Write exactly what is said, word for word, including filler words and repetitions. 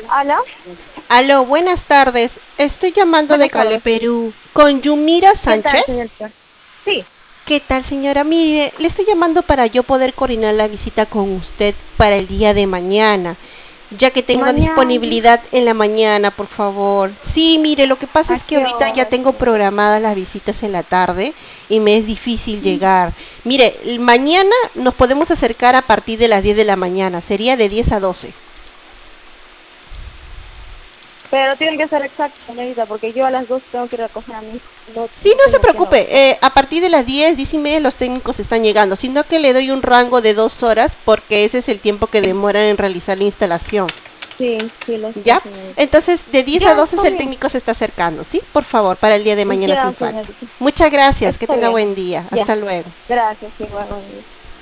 ¿Aló? Aló, buenas tardes. Estoy llamando de Buenas Cale, tardes. Perú. ¿Con Yumira ¿Qué tal, Sánchez? señorita? Sí. ¿Qué tal, señora? Mire, le estoy llamando para yo poder coordinar la visita con usted para el día de mañana, ya que tengo Mañana, disponibilidad en la mañana, por favor. Sí, mire, lo que pasa ¿a es que qué ahorita ya hora, tengo señorita? programadas las visitas en la tarde y me es difícil llegar. Mire, el- mañana nos podemos acercar a partir de las diez de la mañana, sería de diez a doce. Pero tiene que ser exacto, señorita, porque yo a las dos tengo que recoger a mi hijo. No, Sí, no no se tengo que no preocupe. recoger. Eh, a partir de las diez, diez y media los técnicos están llegando, sino que le doy un rango de dos horas porque ese es el tiempo que demoran en realizar la instalación. Sí, sí, lo sé, ¿Ya? señorita. Entonces, de diez a Ya, doce está el bien. técnico se está acercando, ¿sí? Por favor, para el día de mañana Ya, sin falta. señorita. Muchas gracias, que Está tenga bien. buen día. Ya. Hasta luego. Gracias, igual.